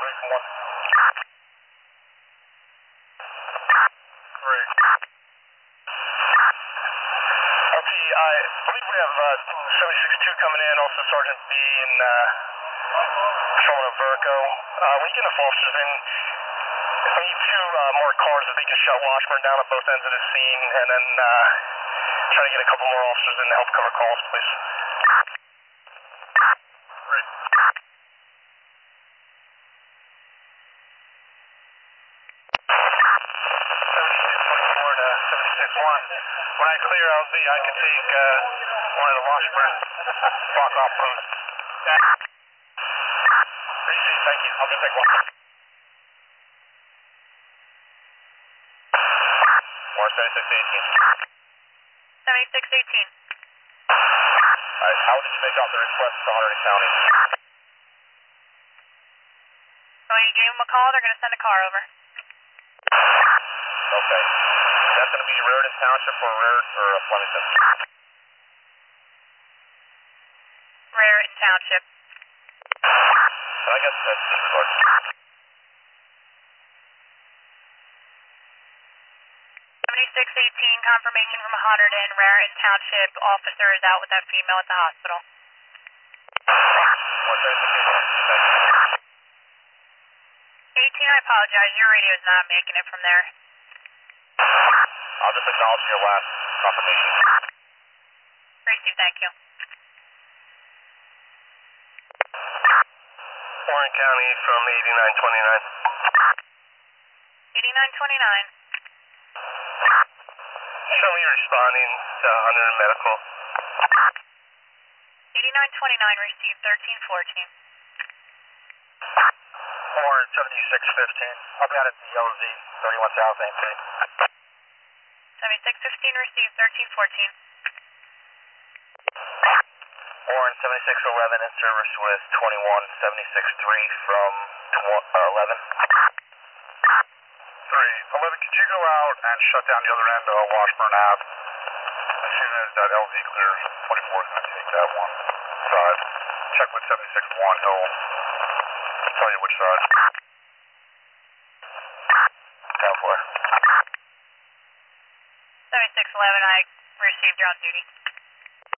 away from one. Three. LT, I believe we have 76-2 coming in, also Sergeant B and Patrolman Verco. When you get enough officers in, we need two more cars that they can shut Washburn down at both ends of the scene, and then try to get a couple more officers in to help cover calls, please. Great. 76-24 to 76-1. When I clear LZ, I can take one of the Washburn block off posts. Appreciate it, thank you. I'll just take one. More 76-18. 76-18. Alright, how did you make out the request to Hunterdon County? When you gave them a call, they're going to send a car over. Okay. That's going to be Raritan Township or Flemington? Raritan Township. And I guess that's disregard. 76-18, confirmation from Hunterdon, Raritan Township. Officer is out with that female at the hospital. 18, I apologize. Your radio is not making it from there. I'll just acknowledge your last confirmation. Received, thank you. Warren County from 8929. 8929. Show me responding to Hunterdon Medical. 8929, received 1314. Warren 7615. I'll be out at the LZ 31 South AMP. 7615, received 1314. Warren 7611 in service with 21763 from 11. 11, could you go out and shut down the other end of Washburn Ave? As soon as that LZ clears, 24 is going to take that one side. Check with 76-1, he'll tell you which side. 10-4. 7611, I received, you're on duty.